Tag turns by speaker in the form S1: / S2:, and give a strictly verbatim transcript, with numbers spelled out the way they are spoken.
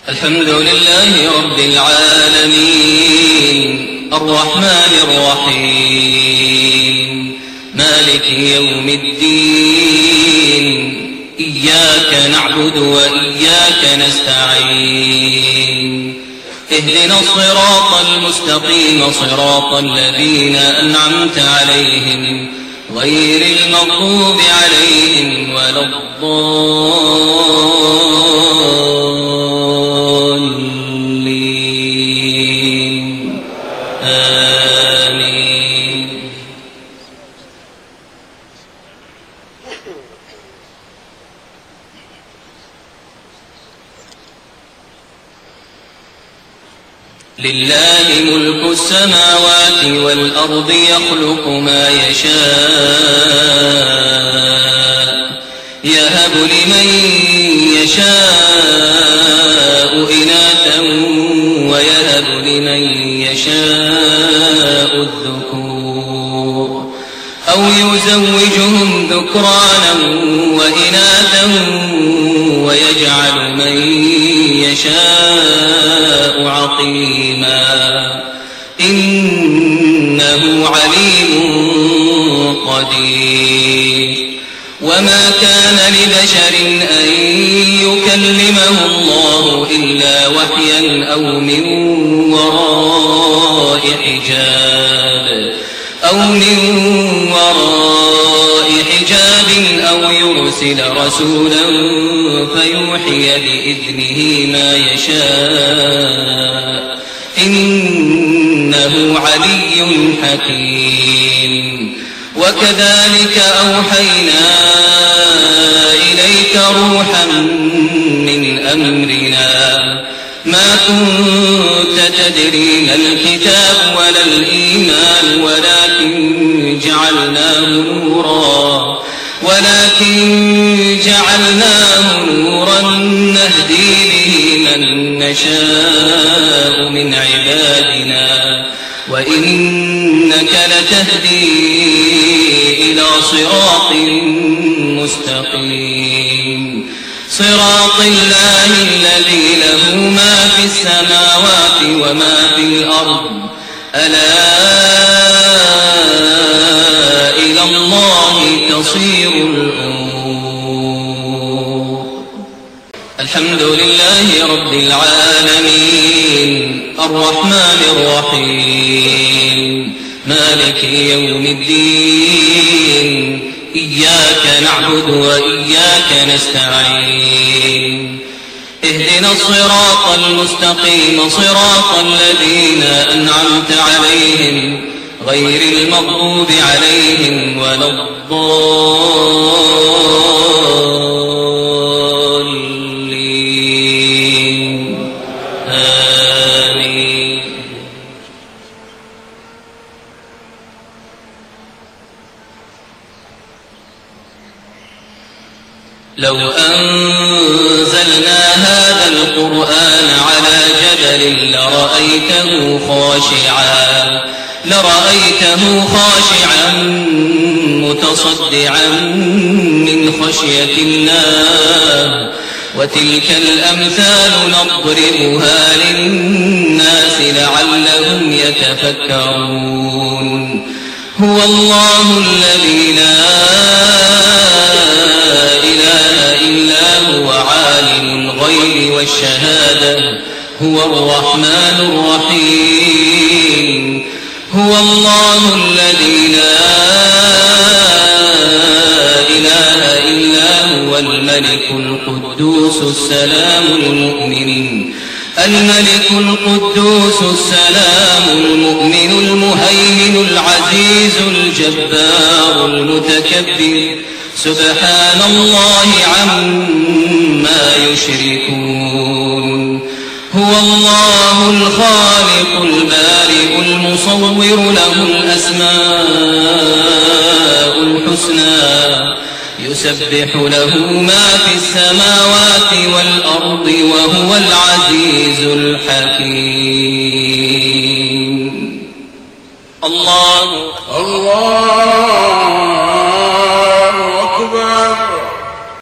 S1: الحمد لله رب العالمين الرحمن الرحيم مالك يوم الدين إياك نعبد وإياك نستعين اهدنا الصراط المستقيم صراط الذين أنعمت عليهم غير المغضوب عليهم ولا الضالين آمين. لله ملك السماوات والأرض يخلق ما يشاء يهب لمن يشاء إناثا ويهب لمن يشاء الذكور أو يزوجهم ذكرانا وإناثا ويجعل من يشاء عقيما إنه عليم قدير. وما كان لبشر أن يكلمه الله إلا وحيا أو من وراء حجاب أو من وراء حجاب أو يرسل رسولا فيوحي بإذنه ما يشاء إنه علي حكيم. وكذلك أوحينا إليك روحا من أمرنا ما كنت تدري ما الكتاب ولا الإيمان ولكن جعلناه نورا ولكن جعلناه نورا نهدي به من نشاء من عبادنا وإنك لتهدي إلى صراط مستقيم صراط الله الذي له ما في السماوات وما في الأرض ألا إلى الله تصير الأمور. الحمد لله رب العالمين الرحمن الرحيم مالك يوم الدين إياك نعبد وإياك نستعين اهدنا الصراط المستقيم صراط الذين أنعمت عليهم غير المغضوب عليهم ولا الضالين آمين. لو أنزلنا هذا القرآن على جبل لرأيته خاشعا لرأيته خاشعا متصدعا من خشية الله وتلك الأمثال نضربها للناس لعلهم يتفكرون. هو الله الذي لا إله إلا هو عالم الغيب والشهادة هو الرحمن الرحيم. هو الله الذي لا إله إلا هو الملك القدوس السلام المؤمن الملك القدوس السلام المؤمن المهيمن العزيز الجبار المتكبر سبحان الله عما يشركون. هو الله الخالق البارئ المصور له الأسماء الحسنى يسبح له ما في السماوات والأرض وهو العزيز الحكيم. الله
S2: الله